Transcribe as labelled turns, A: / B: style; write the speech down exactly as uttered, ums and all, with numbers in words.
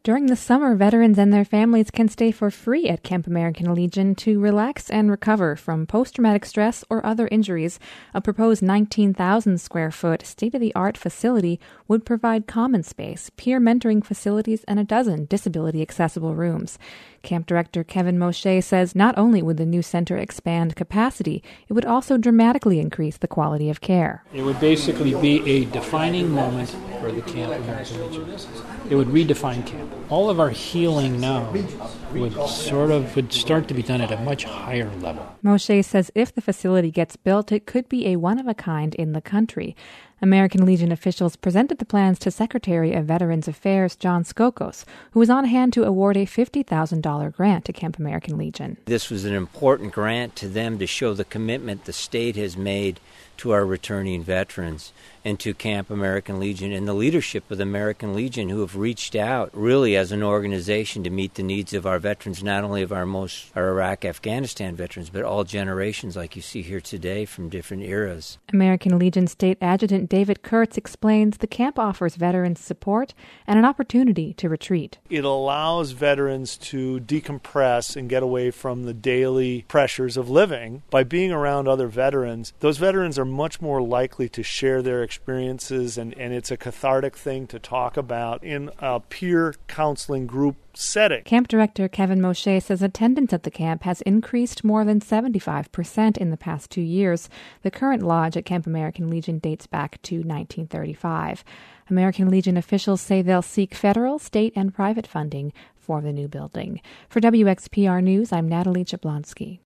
A: During the summer, veterans and their families can stay for free at Camp American Legion to relax and recover from post-traumatic stress or other injuries. A proposed nineteen thousand square foot state-of-the-art facility would provide common space, peer mentoring facilities, and a dozen disability-accessible rooms. Camp Director Kevin Moshe says not only would the new center expand capacity, it would also dramatically increase the quality of care.
B: It would basically be a defining moment for the Camp American Legion. It would redefine camp. All of our healing now would sort of would start to be done at a much higher level.
A: Moshe says if the facility gets built, it could be a one-of-a-kind in the country. American Legion officials presented the plans to Secretary of Veterans Affairs John Skokos, who was on hand to award a fifty thousand dollars grant to Camp American Legion.
C: This was an important grant to them to show the commitment the state has made to our returning veterans and to Camp American Legion and the leadership of the American Legion, who have reached out really as an organization to meet the needs of our veterans, not only of our most our Iraq, Afghanistan veterans, but all generations like you see here today from different eras.
A: American Legion State Adjutant David Kurtz explains the camp offers veterans support and an opportunity to retreat.
D: It allows veterans to decompress and get away from the daily pressures of living. By being around other veterans, those veterans are much more likely to share their experiences, and, and it's a cathartic thing to talk about in a peer counseling group setting.
A: Camp Director Kevin Moshe says attendance at the camp has increased more than seventy-five percent in the past two years. The current lodge at Camp American Legion dates back to nineteen thirty-five. American Legion officials say they'll seek federal, state, and private funding for the new building. For W X P R News, I'm Natalie Jablonski.